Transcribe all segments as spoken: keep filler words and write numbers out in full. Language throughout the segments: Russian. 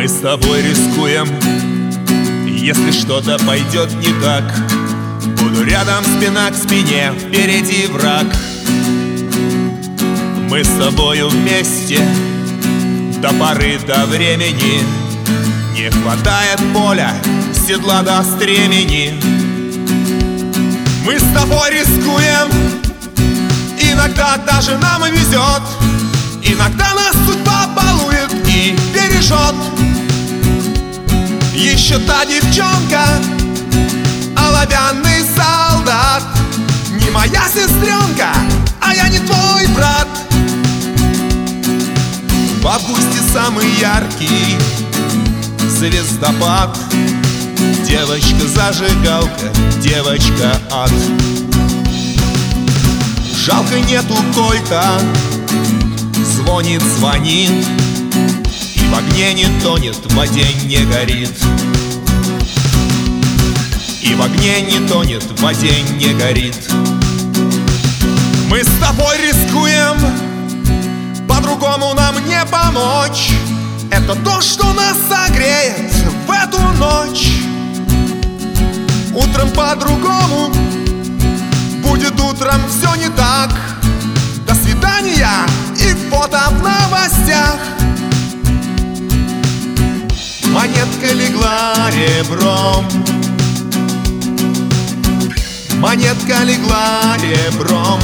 с тобой рискуем, если что-то пойдет не так. Буду рядом, спина к спине, впереди враг. Мы с тобою вместе до поры до времени. Не хватает поля, седла до стремени. Мы с тобой рискуем, иногда даже нам и везет. Иногда нас судьба балует и бережет. Еще та девчонка, оловянный солдат. Не моя сестренка, а я не твой брат. В августе самый яркий звездопад. Девочка-зажигалка, девочка-ад. Жалко нету кольта, звонит, звонит, и в огне не тонет, в воде не горит. И в огне не тонет, в воде не горит. Мы с тобой рискуем, по-другому нам не помочь. Это то, что нас согреет в эту ночь. Утром по-другому, будет утром все не так. До свидания и фото в новостях. Монетка легла ребром, монетка легла ребром.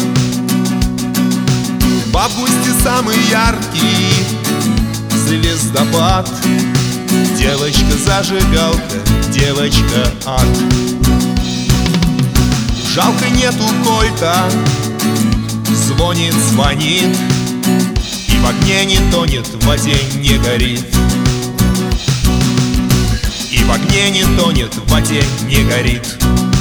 В августе самый яркий звездопад. Девочка-зажигалка, девочка-ад. Жалко нету кольта, звонит, звонит, и в огне не тонет, в воде не горит. И в огне не тонет, в воде не горит.